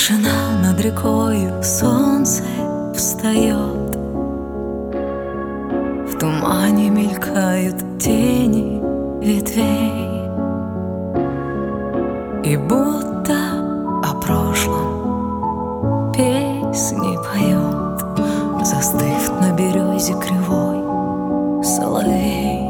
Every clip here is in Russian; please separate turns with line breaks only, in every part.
Тишина над рекою, солнце встает, в тумане мелькают тени ветвей, и будто о прошлом песни поет, застыв на березе кривой соловей.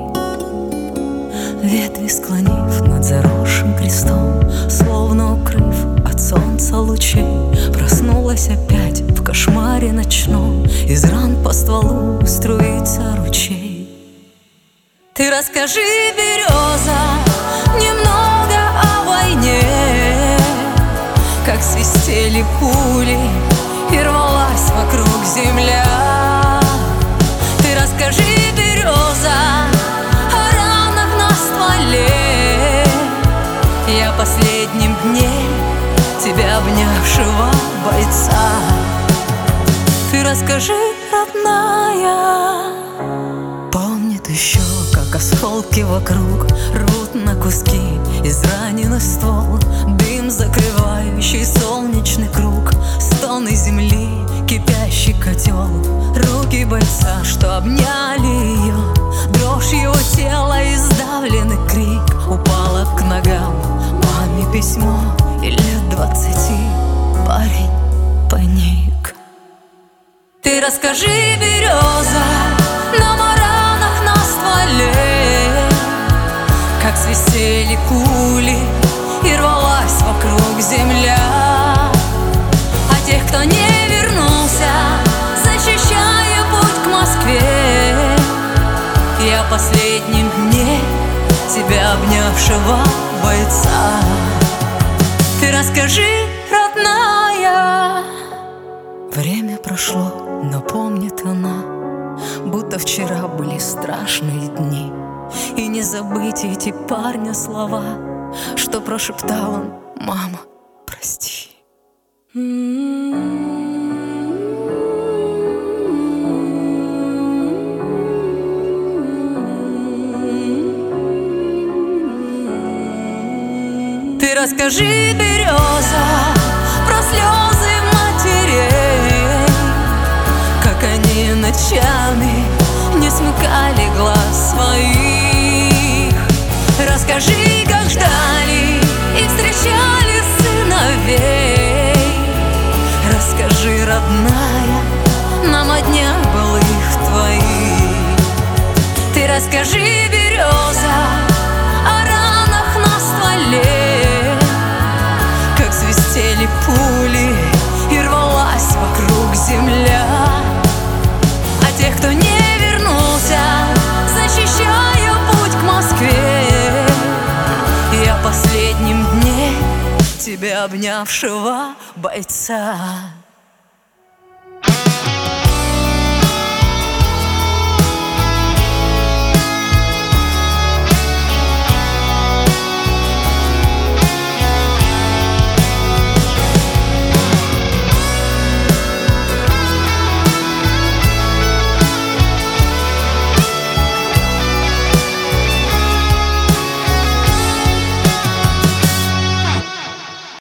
Ветви склонив над заросшим крестом, словно укрыв от солнца лучей, проснулась опять в кошмаре ночном, из ран по стволу струится ручей. Ты расскажи, береза, немного о войне, как свистели пули и рвалась вокруг земля. Ты расскажи, береза, о ранах на стволе, и о последнем дне тебя обнявшего бойца. Ты расскажи, родная, помнит еще, как осколки вокруг рвут на куски израненный ствол, дым, закрывающий солнечный круг, стоны земли, кипящий котел, руки бойца, что обняли ее, дрожь его тела и сдавленный крик. Упала к ногам маме письмо, и лет 20 парень паник. Ты расскажи, береза, нам о ранах на стволе, как свистели пули и рвалась вокруг земля. О тех, кто не вернулся, защищая путь к Москве, и о последнем дне тебя обнявшего бойца. Ты расскажи, родная. Время прошло, но помнит она, будто вчера были страшные дни, и не забыть эти парня слова, что прошептал он: мама, прости. Ты расскажи, береза, про слезы матерей, как они ночами не смыкали глаз своих. Расскажи, как ждали и встречали сыновей. Расскажи, родная, нам о днях былых твоих. Ты расскажи, береза, о ранах на стволе, как свистели пули и рвалась вокруг земля. О тех, кто не вернулся, защищая путь к Москве, и о последнем дне тебя обнявшего бойца.